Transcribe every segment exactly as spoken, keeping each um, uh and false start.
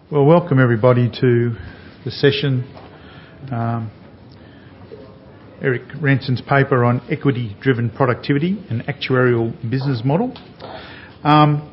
Well, welcome everybody to the session. Um, Eric Ranson's paper on equity-driven productivity and actuarial business model. Um,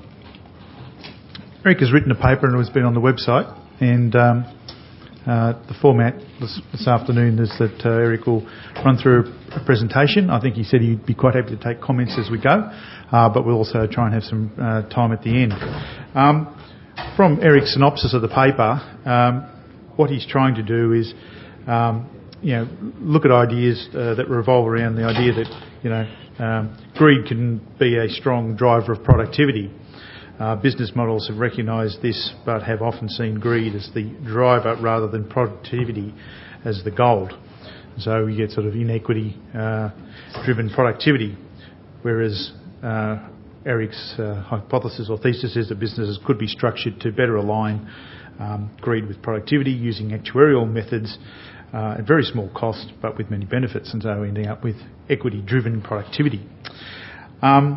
Eric has written a paper and it has been on the website, and um, uh, the format this, this afternoon is that uh, Eric will run through a, a presentation. I think he said he'd be quite happy to take comments as we go, uh, but we'll also try and have some uh, time at the end. Um, From Eric's synopsis of the paper, um, what he's trying to do is, um, you know, look at ideas uh, that revolve around the idea that, you know, um, greed can be a strong driver of productivity. Uh, business models have recognised this, but have often seen greed as the driver rather than productivity as the goal. So you get sort of inequity-driven uh, productivity, whereas uh, Eric's uh, hypothesis or thesis is that businesses could be structured to better align um, greed with productivity using actuarial methods uh, at very small cost but with many benefits, and so ending up with equity-driven productivity. Um,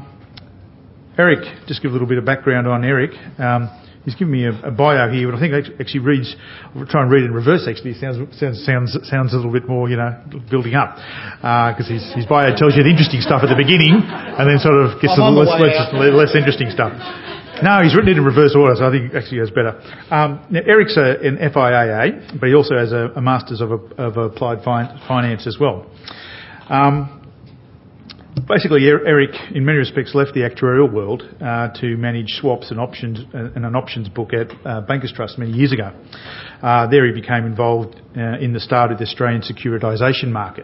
Eric, just give a little bit of background on Eric. Um, he's given me a, a bio here, but I think it actually reads, I'll try and read it in reverse actually, it sounds, sounds, sounds, sounds a little bit more, you know, building up. Because uh, his, his bio tells you the interesting stuff at the beginning and then sort of gets some less, less, less interesting stuff. No, he's written it in reverse order, so I think it actually goes better. Um, now, Eric's a, an F I A A, but he also has a, a Masters of, a, of Applied Finance as well. Um, Basically, Eric, in many respects, left the actuarial world uh, to manage swaps and options and an options book at uh, Bankers Trust many years ago. Uh, there he became involved uh, in the start of the Australian securitisation market.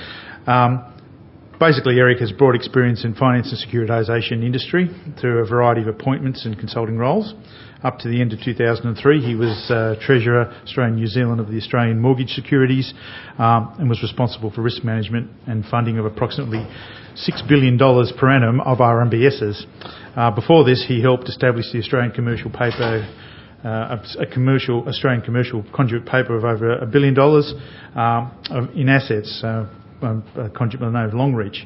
Um, basically, Eric has broad experience in finance and securitisation industry through a variety of appointments and consulting roles. Up to the end of two thousand three, he was uh, Treasurer, Australian New Zealand of the Australian Mortgage Securities, um, and was responsible for risk management and funding of approximately six billion dollars per annum of R M B Ss. Uh, before this, he helped establish the Australian Commercial Paper, uh, a, a commercial Australian commercial conduit paper of over a billion dollars um, in assets, uh, a conduit by the name of Longreach.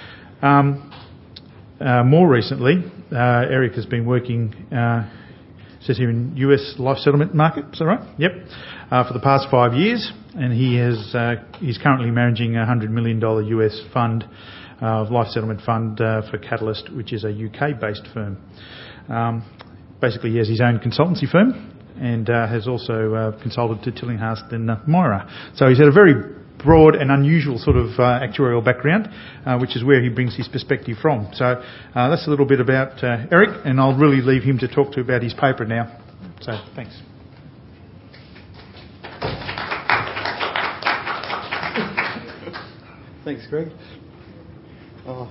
Um, uh, more recently, uh, Eric has been working. Uh, says here in U S life settlement market, is that right? Yep. Uh, for the past five years, and he has uh, he's currently managing a one hundred million dollars U S fund, uh, life settlement fund uh, for Catalyst, which is a U K-based firm. Um, basically, he has his own consultancy firm and uh, has also uh, consulted to Tillinghast and uh, Moira. So he's had a very broad and unusual sort of uh, actuarial background, uh, which is where he brings his perspective from. So uh, that's a little bit about uh, Eric, and I'll really leave him to talk to about his paper now. So thanks. Thanks, Greg. Oh,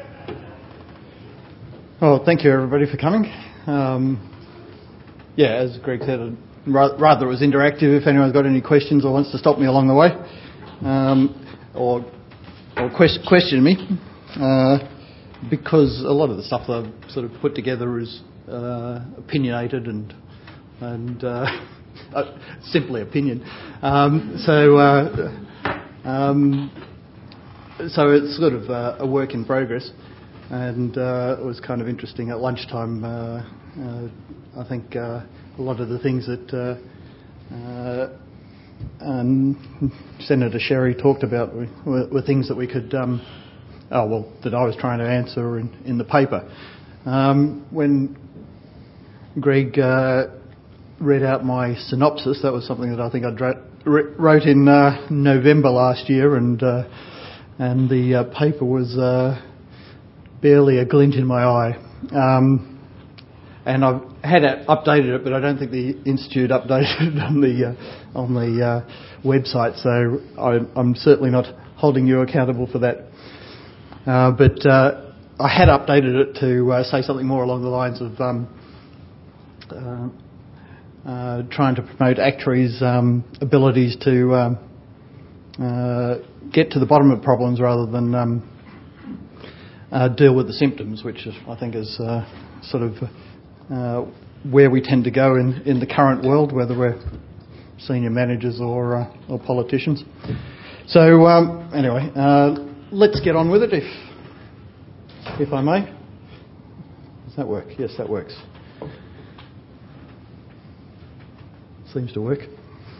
oh thank you everybody for coming. Um, yeah, as Greg said, rather it was interactive. If anyone's got any questions or wants to stop me along the way. Um, or or quest, question me, uh, because a lot of the stuff that I've sort of put together is uh, opinionated and and uh, simply opinion. Um, so uh, um, so it's sort of uh, a work in progress, and uh, it was kind of interesting at lunchtime. Uh, uh, I think uh, a lot of the things that. Uh, uh, And Senator Sherry talked about were, were things that we could, um, oh well, that I was trying to answer in, in the paper. Um, when Greg uh, read out my synopsis, that was something that I think I dra- wrote in uh, November last year, and uh, and the uh, paper was uh, barely a glint in my eye. Um, And I've had it, updated it, but I don't think the Institute updated it on the uh, on the uh, website. So I, I'm certainly not holding you accountable for that. Uh, but uh, I had updated it to uh, say something more along the lines of um, uh, uh, trying to promote actuaries' um, abilities to um, uh, get to the bottom of problems rather than um, uh, deal with the symptoms, which is, I think is uh, sort of. Uh, where we tend to go in, in the current world, whether we're senior managers or uh, or politicians. So um, anyway, uh, let's get on with it, if if I may. Does that work? Yes, that works. seems to work.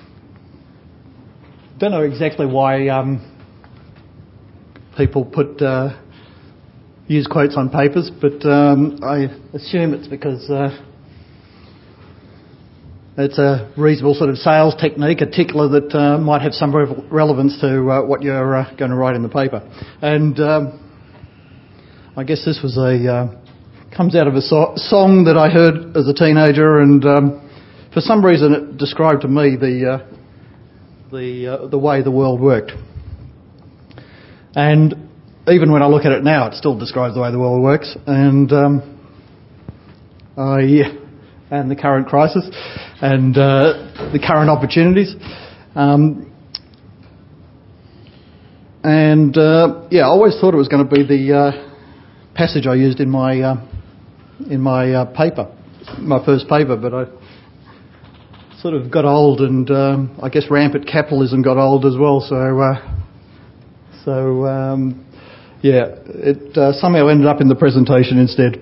Don't know exactly why um, people put uh, use quotes on papers, but um, I assume it's because uh, it's a reasonable sort of sales technique, a tickler that uh, might have some re- relevance to uh, what you're uh, going to write in the paper. And um, I guess this was a uh, comes out of a so- song that I heard as a teenager, and um, for some reason it described to me the uh, the uh, the way the world worked. And even when I look at it now, it still describes the way the world works, and um, I and the current crisis and uh, the current opportunities. Um, and uh, yeah, I always thought it was going to be the uh, passage I used in my uh, in my uh, paper, my first paper, but I sort of got old, and um, I guess rampant capitalism got old as well. So, uh, so um, yeah, it uh, somehow ended up in the presentation instead.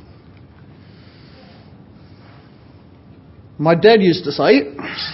My dad used to say,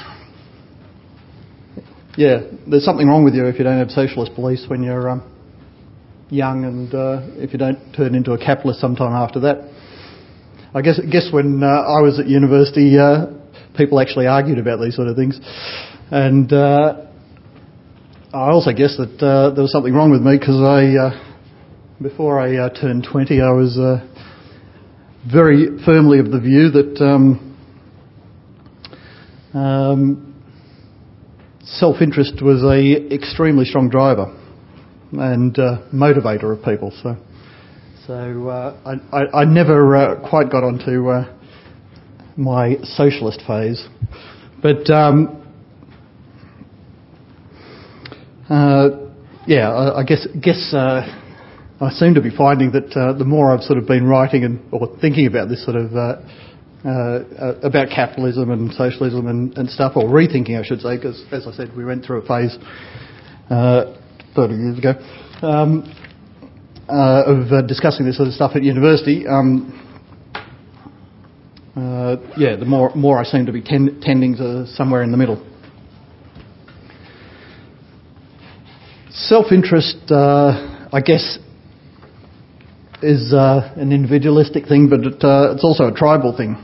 "Yeah, there's something wrong with you if you don't have socialist beliefs when you're um, young, and uh, if you don't turn into a capitalist sometime after that." I guess, guess when uh, I was at university, uh, people actually argued about these sort of things, and uh, I also guess that uh, there was something wrong with me because I, uh, before I uh, turned twenty, I was uh, very firmly of the view that um, um, self-interest was a extremely strong driver and uh, motivator of people. So, so uh, I, I, I never uh, quite got onto uh, my socialist phase, but um, uh, yeah, I, I guess guess uh, I seem to be finding that uh, the more I've sort of been writing and or thinking about this sort of uh, uh, about capitalism and socialism and, and stuff, or rethinking, I should say, because as I said, we went through a phase uh, thirty years ago um, uh, of uh, discussing this sort of stuff at university. Um, Uh, yeah, the more more I seem to be ten- tending to somewhere in the middle. Self-interest, uh, I guess, is uh, an individualistic thing, but it, uh, it's also a tribal thing.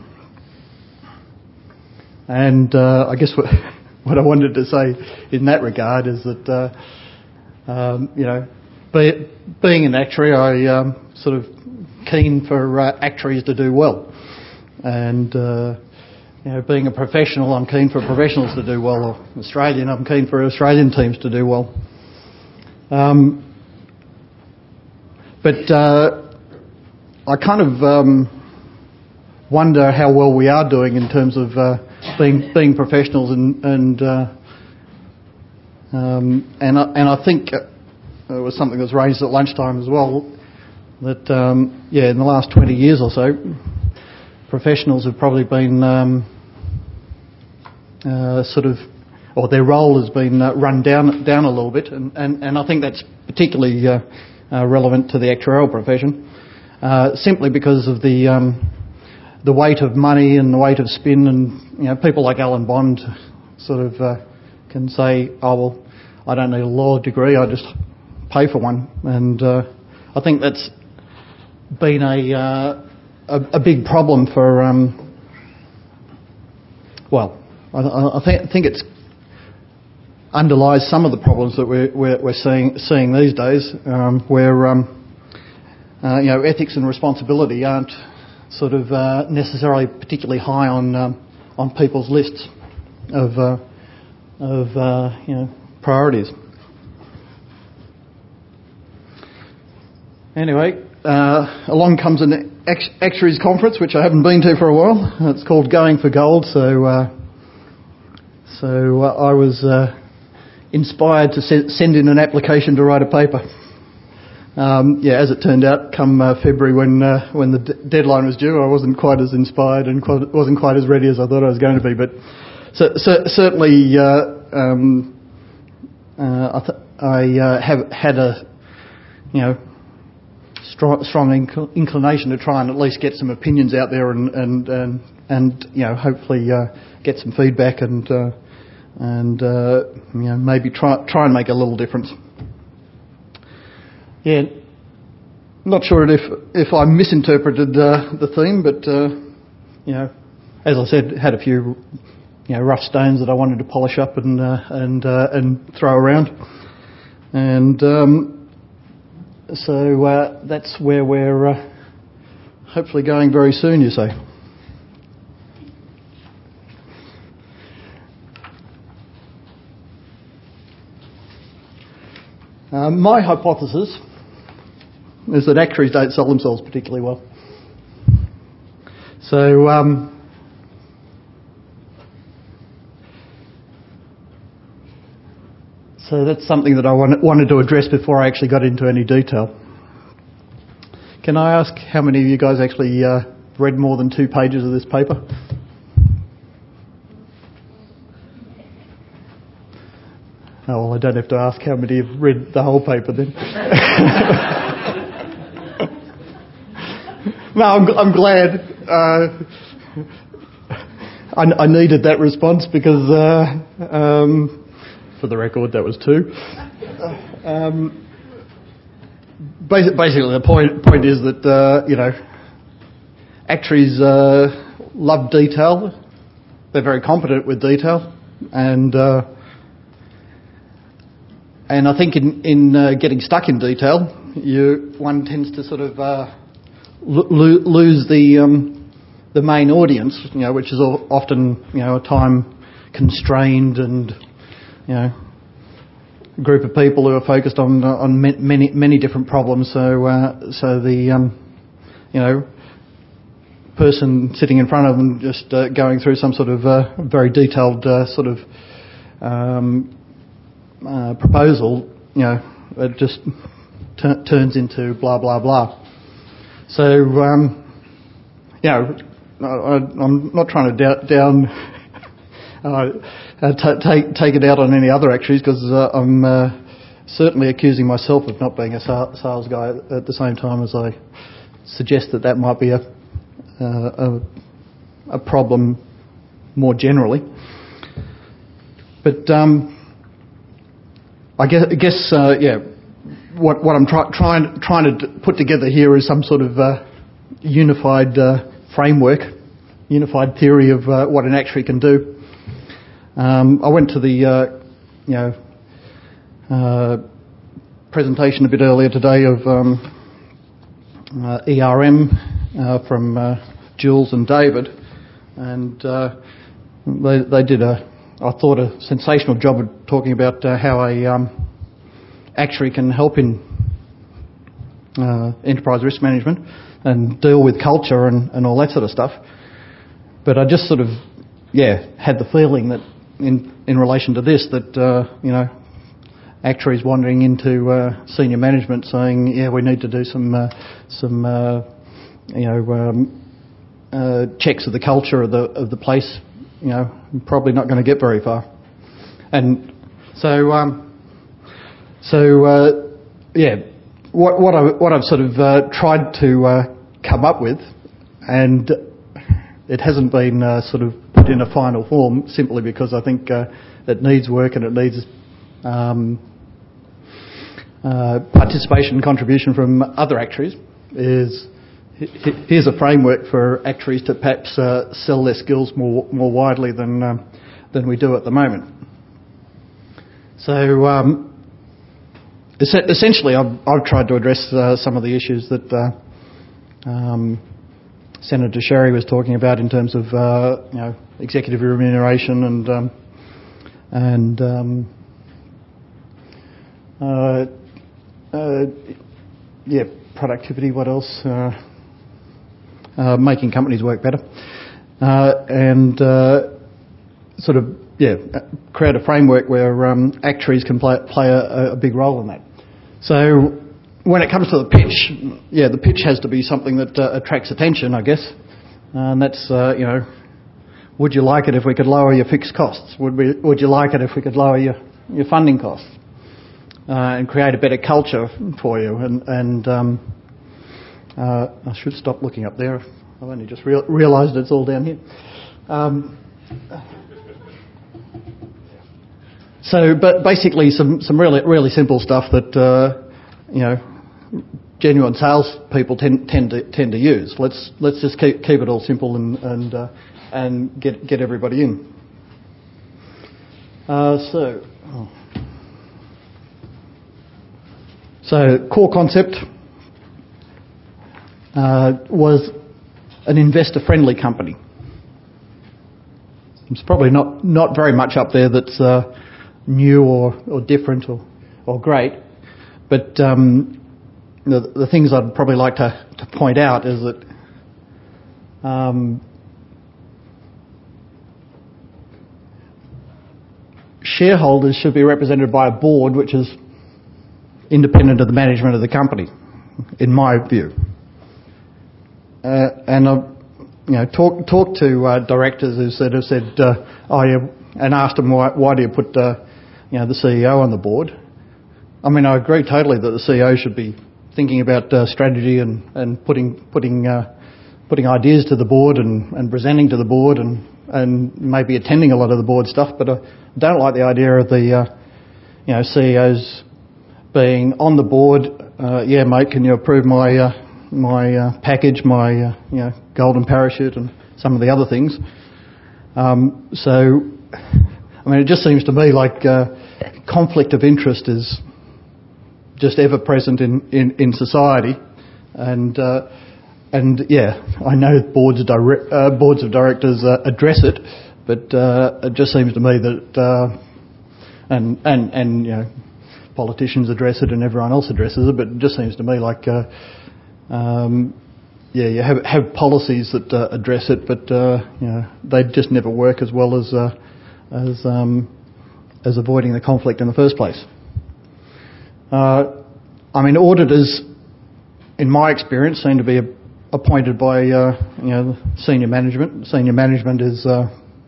And uh, I guess what, what I wanted to say in that regard is that, uh, um, you know, be, being an actuary, I um, sort of keen for uh, actuaries to do well. And, uh, you know, being a professional, I'm keen for professionals to do well. Or Australian, I'm keen for Australian teams to do well. Um, but uh, I kind of um, wonder how well we are doing in terms of uh, being being professionals, and and uh, um, and, I, and I think it was something that was raised at lunchtime as well. That um, yeah, in the last twenty years or so, professionals have probably been um, uh, sort of, or their role has been uh, run down down a little bit, and, and, and I think that's particularly uh, uh, relevant to the actuarial profession, uh, simply because of the um, the weight of money and the weight of spin, and you know, people like Alan Bond sort of uh, can say, "Oh well, I don't need a law degree, I just pay for one," and uh, I think that's been a uh, A, a big problem for, um, well, I, I think, think it's underlies some of the problems that we're, we're, we're seeing seeing these days, um, where um, uh, you know, ethics and responsibility aren't sort of uh, necessarily particularly high on um, on people's lists of uh, of uh, you know, priorities. Anyway, uh, along comes an Actuaries Conference, which I haven't been to for a while. It's called Going for Gold, so uh, so uh, I was uh, inspired to se- send in an application to write a paper. Um, yeah, as it turned out, come uh, February when uh, when the d- deadline was due, I wasn't quite as inspired and quite, wasn't quite as ready as I thought I was going to be. But so, so, certainly, uh, um, uh, I, th- I uh, have had a you know. strong, strong inc- inclination to try and at least get some opinions out there and and and, and you know hopefully uh, get some feedback and uh, and uh, you know maybe try try and make a little difference. Yeah, not sure if if I misinterpreted uh, the theme, but uh, you know, as I said, had a few you know rough stones that I wanted to polish up and uh, and uh, and throw around, and um, so uh, that's where we're uh, hopefully going very soon. You say. Uh, my hypothesis is that actuaries don't sell themselves particularly well. So, um, so that's something that I want, wanted to address before I actually got into any detail. Can I ask how many of you guys actually uh, read more than two pages of this paper? Oh, well, I don't have to ask how many have read the whole paper then. No, I'm, I'm glad. Uh, I, I needed that response because, uh, um, for the record, that was two. Um, basically, basically, the point point is that uh, you know, actuaries uh, love detail. They're very competent with detail, and uh, and I think in in uh, getting stuck in detail, you one tends to sort of uh, Lo- lose the um, the main audience, you know, which is often you know a time constrained and you know group of people who are focused on on many many different problems. So uh, so the um, you know person sitting in front of them just uh, going through some sort of uh, very detailed uh, sort of um, uh, proposal, you know, it just t- turns into blah blah blah. So, um, you know, I, I'm not trying to down, down uh, t- take take it out on any other actuaries because uh, I'm uh, certainly accusing myself of not being a sales guy at the same time as I suggest that that might be a uh, a, a problem more generally. But um, I guess, I guess uh, yeah. What, what I'm try, trying trying to put together here is some sort of uh, unified uh, framework, unified theory of uh, what an actuary can do. Um, I went to the uh, you know uh, presentation a bit earlier today of um, uh, E R M uh, from uh, Jules and David, and uh, they they did a I thought a sensational job of talking about uh, how a um, actuary can help in uh, enterprise risk management and deal with culture and, and all that sort of stuff. But I just sort of, yeah, had the feeling that in in relation to this that, uh, you know, actuaries wandering into uh, senior management saying, yeah, we need to do some, uh, some uh, you know, um, uh, checks of the culture of the of the place, you know, probably not going to get very far. And so... Um, So uh, yeah, what what I what I've sort of uh, tried to uh, come up with, and it hasn't been uh, sort of put in a final form simply because I think uh, it needs work and it needs um, uh, participation and contribution from other actuaries. Is here's a framework for actuaries to perhaps uh, sell their skills more more widely than um, than we do at the moment. So. Um, Essentially, I've, I've tried to address uh, some of the issues that uh, um, Senator Sherry was talking about in terms of uh, you know executive remuneration and um, and um, uh, uh, yeah productivity. What else? Uh, uh, making companies work better uh, and uh, sort of yeah create a framework where um, actuaries can play, play a, a big role in that. So when it comes to the pitch, yeah, the pitch has to be something that uh, attracts attention, I guess. And that's, uh, you know, would you like it if we could lower your fixed costs? Would we? Would you like it if we could lower your, your funding costs uh, and create a better culture for you? And, and um, Uh, I should stop looking up there. I've only just real, realised it's all down here. Um, so, but basically, some, some really really simple stuff that uh, you know genuine salespeople tend tend to tend to use. Let's let's just keep keep it all simple and and uh, and get get everybody in. Uh, so, oh. so core concept uh, was an investor-friendly company. It's probably not, not very much up there that's uh, new or, or different or, or great, but um, the, the things I'd probably like to, to point out is that um, shareholders should be represented by a board which is independent of the management of the company, in my view. Uh, and I've you know, talk, talk to uh, directors who said, have said, uh, oh, yeah, and asked them why, why do you put uh, you know, the C E O on the board? I mean, I agree totally that the C E O should be thinking about uh, strategy and, and putting putting uh, putting ideas to the board and, and presenting to the board and, and maybe attending a lot of the board stuff, but I don't like the idea of the uh, you know, C E Os being on the board. Uh, yeah, mate, can you approve my uh, my uh, package, my uh, you know, golden parachute, and some of the other things. Um, so, I mean, it just seems to me like uh, conflict of interest is just ever present in, in, in society, and uh, and yeah, I know boards of direct, uh, boards of directors uh, address it, but uh, it just seems to me that uh, and and and you know, politicians address it and everyone else addresses it, but it just seems to me like. Uh, Um, yeah, you have have policies that uh, address it, but uh, you know, they just never work as well as uh, as um, as avoiding the conflict in the first place. Uh, I mean, auditors, in my experience, seem to be appointed by uh, you know, senior management. Senior management is uh,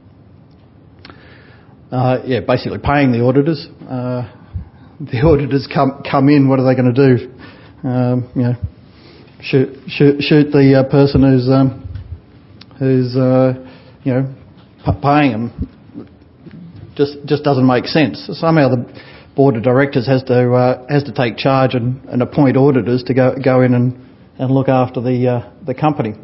uh, yeah, basically paying the auditors. Uh, the auditors come come in. What are they going to do? Um, you know. Shoot, shoot, shoot the uh, person who's um, who's uh, you know p- paying them. Just just doesn't make sense. Somehow the board of directors has to uh, has to take charge and, and appoint auditors to go go in and, and look after the uh, the company.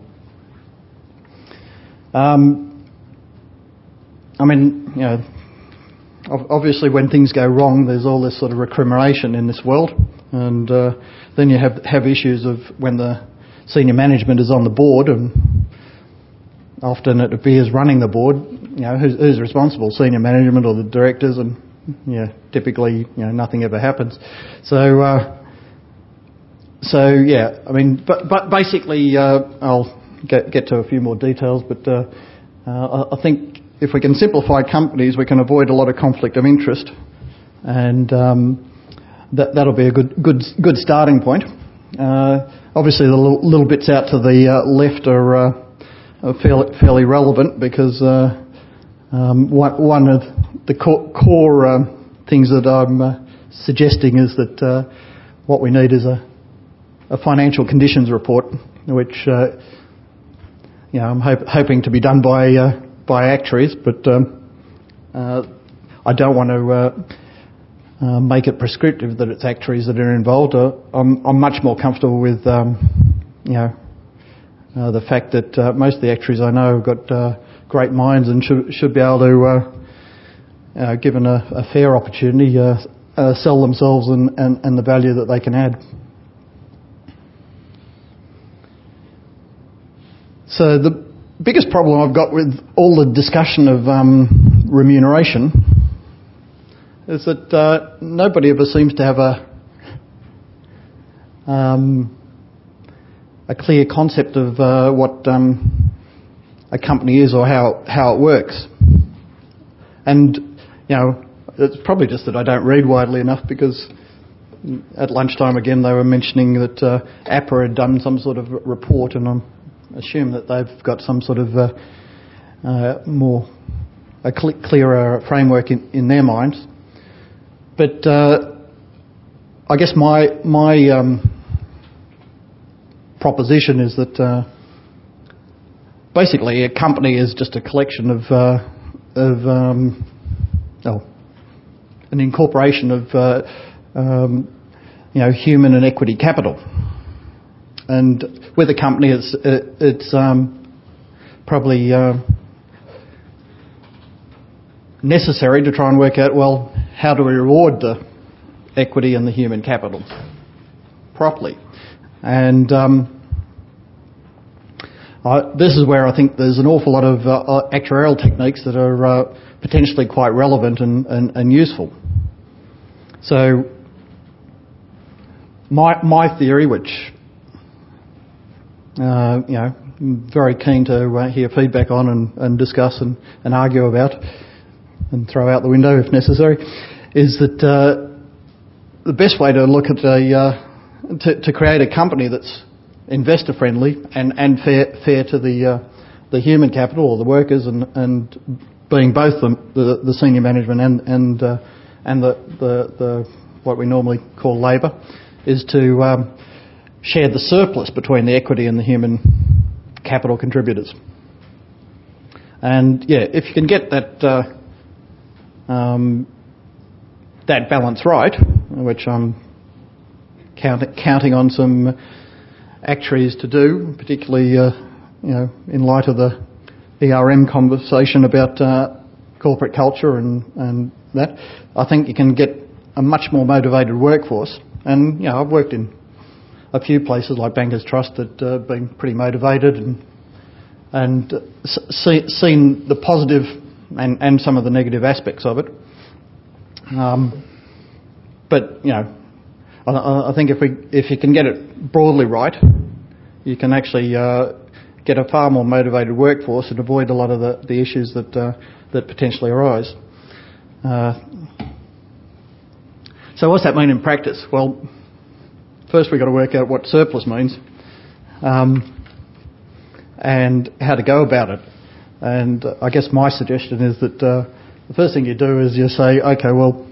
Um, I mean, you know, obviously when things go wrong, there's all this sort of recrimination in this world. And uh, then you have have issues of when the senior management is on the board, and often it appears running the board. You know, who's, who's responsible? Senior management or the directors? And yeah, typically, you know, nothing ever happens. So, uh, so yeah, I mean, but but basically, uh, I'll get get to a few more details. But uh, uh, I think if we can simplify companies, we can avoid a lot of conflict of interest, and um, That, that'll be a good good good starting point. Uh, obviously, the little, little bits out to the uh, left are, uh, are fairly, fairly relevant because uh, um, one, one of the core, core um, things that I'm uh, suggesting is that uh, what we need is a, a financial conditions report, which uh, you know, I'm hope, hoping to be done by uh, by actuaries, but um, uh, I don't want to. Uh, Uh, make it prescriptive that it's actuaries that are involved. Uh, I'm, I'm much more comfortable with, um, you know, uh, the fact that uh, most of the actuaries I know have got uh, great minds and should should be able to, uh, uh, given a, a fair opportunity, uh, uh, sell themselves and, and, and the value that they can add. So the biggest problem I've got with all the discussion of um, remuneration is that uh, nobody ever seems to have a um, a clear concept of uh, what um, a company is or how how it works. And you know, it's probably just that I don't read widely enough, because at lunchtime again they were mentioning that uh, A P R A had done some sort of report, and I assume that they've got some sort of uh, uh, more a cl- clearer framework in, in their minds. But uh, I guess my my um, proposition is that uh, basically a company is just a collection of, uh, of um, oh, an incorporation of uh, um, you know, human and equity capital. And with a company, it's it's um, probably uh, necessary to try and work out, well, how do we reward the equity and the human capital properly? And um, I, this is where I think there's an awful lot of uh, actuarial techniques that are uh, potentially quite relevant and, and, and useful. So my my theory, which uh, you know, I'm very keen to uh, hear feedback on and, and discuss and, and argue about and throw out the window if necessary, is that uh, the best way to look at a uh, to, to create a company that's investor friendly and, and fair fair to the uh, the human capital or the workers and, and being both the, the, the senior management and and uh, and the, the the what we normally call labour, is to um, share the surplus between the equity and the human capital contributors. And yeah, if you can get that uh, um, that balance right, which I'm count, counting on some actuaries to do, particularly uh, you know, in light of the E R M conversation about uh, corporate culture and, and that, I think you can get a much more motivated workforce. And you know, I've worked in a few places like Bankers Trust that uh, been pretty motivated and and see, seen the positive and, and some of the negative aspects of it. Um, but you know, I, I think if we if you can get it broadly right, you can actually uh, get a far more motivated workforce and avoid a lot of the, the issues that uh, that potentially arise. Uh, so what's that mean in practice? Well, first we've got to work out what surplus means um, and how to go about it. And uh, I guess my suggestion is that uh, the first thing you do is you say, okay, well,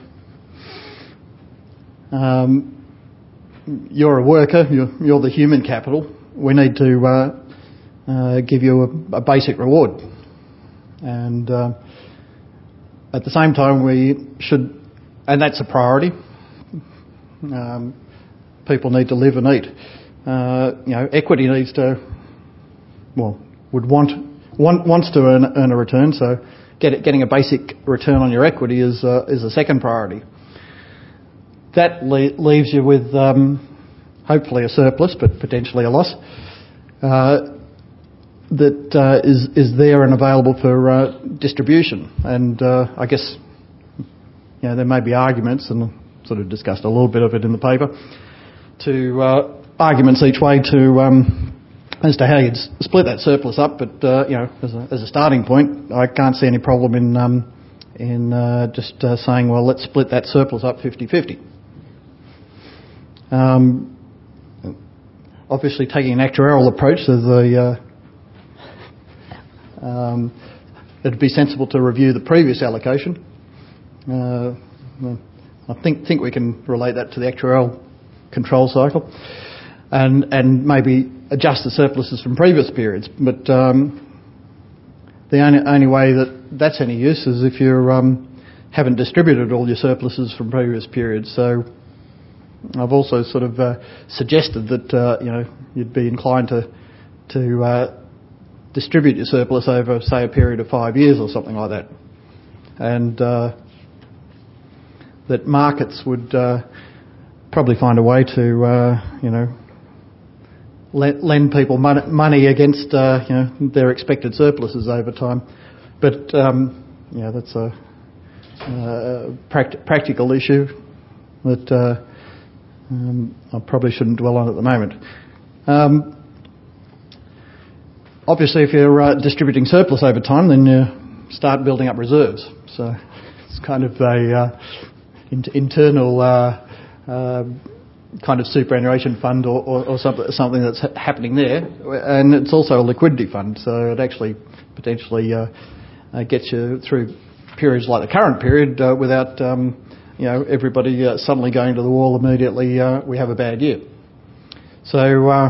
um, you're a worker, you're, you're the human capital. We need to uh, uh, give you a, a basic reward. And uh, at the same time, we should, and that's a priority. Um, people need to live and eat. Uh, you know, equity needs to, well, would want, want wants to earn, earn a return. So, get it, getting a basic return on your equity is uh, is a second priority. That le- leaves you with um, hopefully a surplus, but potentially a loss. Uh, that uh, is is there and available for uh, distribution. And uh, I guess, you know, there may be arguments, and sort of discussed a little bit of it in the paper, to uh, arguments each way to um, as to how you'd s- split that surplus up. But uh, you know, as a, as a starting point, I can't see any problem in um, in uh, just uh, saying, well, let's split that surplus up fifty-fifty. Um, obviously, taking an actuarial approach, there's a uh, um, it'd be sensible to review the previous allocation. Uh, I think think we can relate that to the actuarial control cycle, and and maybe adjust the surpluses from previous periods. But um, the only only way that that's any use is if you um, haven't distributed all your surpluses from previous periods. So I've also sort of uh, suggested that uh, you know, you'd be inclined to to uh, distribute your surplus over, say, a period of five years or something like that, and uh, that markets would uh, probably find a way to uh, you know, lend, lend people money, money against uh, you know, their expected surpluses over time. But um, yeah, that's a, a pract- practical issue that uh, um, I probably shouldn't dwell on at the moment. Um, obviously, if you're uh, distributing surplus over time, then you start building up reserves. So it's kind of a uh, in- internal uh, uh, kind of superannuation fund or, or, or something, something that's ha- happening there. And it's also a liquidity fund, so it actually potentially uh, uh, gets you through periods like the current period uh, without um, you know, everybody uh, suddenly going to the wall immediately. Uh, we have a bad year. So uh,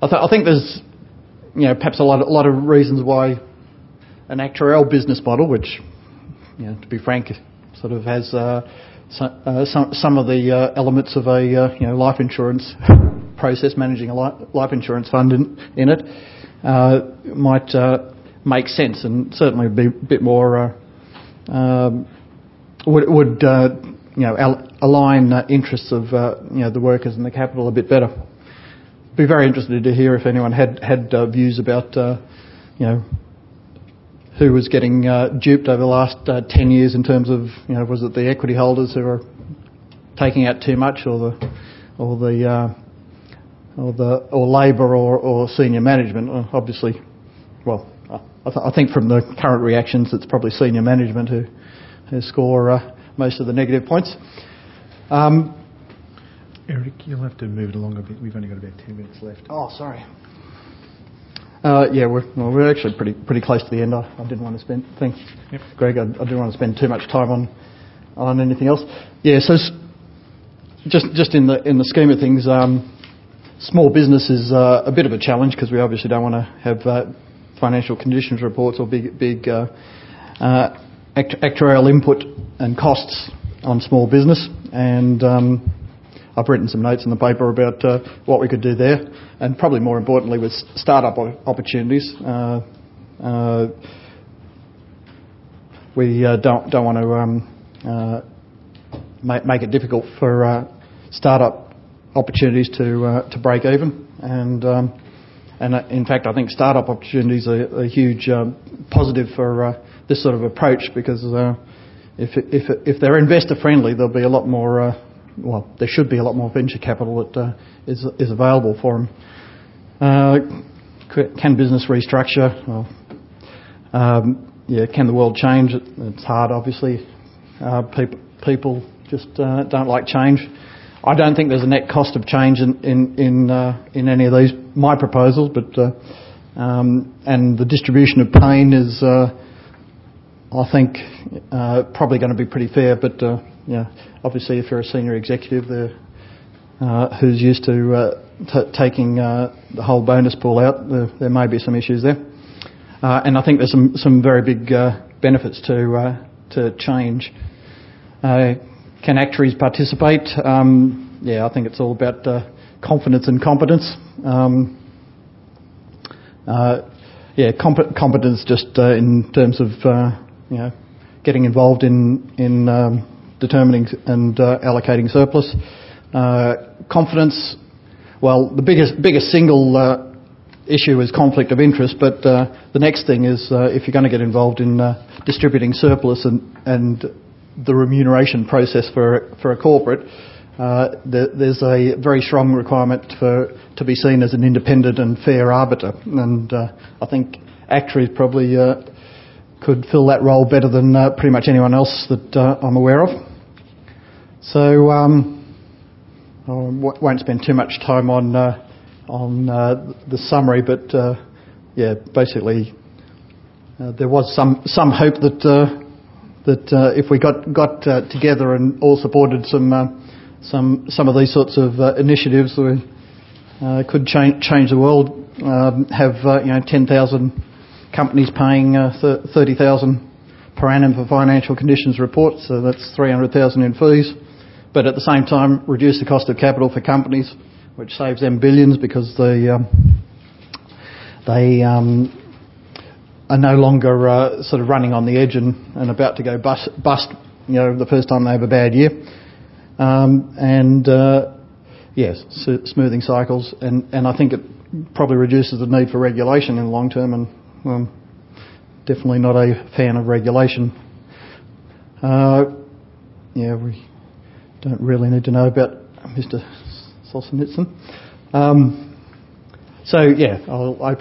I, th- I think there's, you know, perhaps a lot, of, a lot of reasons why an actuarial business model, which, you know, to be frank, sort of has uh, so, uh, some some of the uh, elements of a uh, you know life insurance process, managing a li- life insurance fund in, in it, uh, might uh, make sense, and certainly be a bit more uh, um, would would uh, you know al- align uh, interests of uh, you know the workers and the capital a bit better. Be very interested to hear if anyone had had uh, views about uh, you know. who was getting uh, duped over the last uh, ten years in terms of, you know, was it the equity holders who are taking out too much, or the, or the, uh, or the, or Labor, or, or senior management? Uh, obviously, well, I, th- I think from the current reactions, it's probably senior management who, who score uh, most of the negative points. Um, Eric, you'll have to move it along a bit. We've only got about ten minutes left. Oh, sorry. Uh, yeah, we're, well, we're actually pretty pretty close to the end. I, I didn't want to spend, thanks, yep. Greg, I, I didn't want to spend too much time on on anything else. Yeah, so s- just just in the in the scheme of things, um, small business is uh, a bit of a challenge because we obviously don't want to have uh, financial conditions reports or big big uh, uh, act- actuarial input and costs on small business, and um, I've written some notes in the paper about uh, what we could do there, and probably more importantly with start-up opportunities. Uh, uh, we uh, don't don't want to um, uh, make, make it difficult for uh, start-up opportunities to uh, to break even, and um, and uh, in fact I think start-up opportunities are a huge um, positive for uh, this sort of approach, because uh, if if if they're investor friendly, there'll be a lot more. Uh, Well, there should be a lot more venture capital that uh, is is available for them. Uh, can business restructure? Well, um, yeah, can the world change? It, it's hard, obviously. Uh, people people just uh, don't like change. I don't think there's a net cost of change in in in, uh, in any of these my proposals, but uh, um, and the distribution of pain is, uh, I think, uh, probably going to be pretty fair, but. Uh, Yeah, obviously, if you're a senior executive there, uh, who's used to uh, t- taking uh, the whole bonus pool out, there, there may be some issues there. Uh, and I think there's some, some very big uh, benefits to uh, to change. Uh, can actuaries participate? Um, yeah, I think it's all about uh, confidence and competence. Um, uh, yeah, comp- competence just uh, in terms of uh, you know getting involved in in um, determining and uh, allocating surplus. Uh, confidence, well, the biggest biggest single uh, issue is conflict of interest, but uh, the next thing is uh, if you're going to get involved in uh, distributing surplus and, and the remuneration process for for a corporate, uh, there, there's a very strong requirement for to be seen as an independent and fair arbiter, and uh, I think actuaries probably uh, could fill that role better than uh, pretty much anyone else that uh, I'm aware of. So um, I won't spend too much time on uh, on uh, the summary, but uh, yeah, basically uh, there was some some hope that uh, that uh, if we got got uh, together and all supported some uh, some some of these sorts of uh, initiatives, we uh, could change change the world. Um, have uh, you know ten thousand companies paying uh, thirty thousand per annum for financial conditions reports, so that's three hundred thousand in fees. But at the same time, reduce the cost of capital for companies, which saves them billions because they um, they um, are no longer uh, sort of running on the edge and, and about to go bust, bust. You know, the first time they have a bad year, um, and uh, yes, smoothing cycles, and, and I think it probably reduces the need for regulation in the long term, and um, definitely not a fan of regulation. Uh, yeah, we don't really need to know about Mister Solzhenitsyn. Um, so yeah, I'll open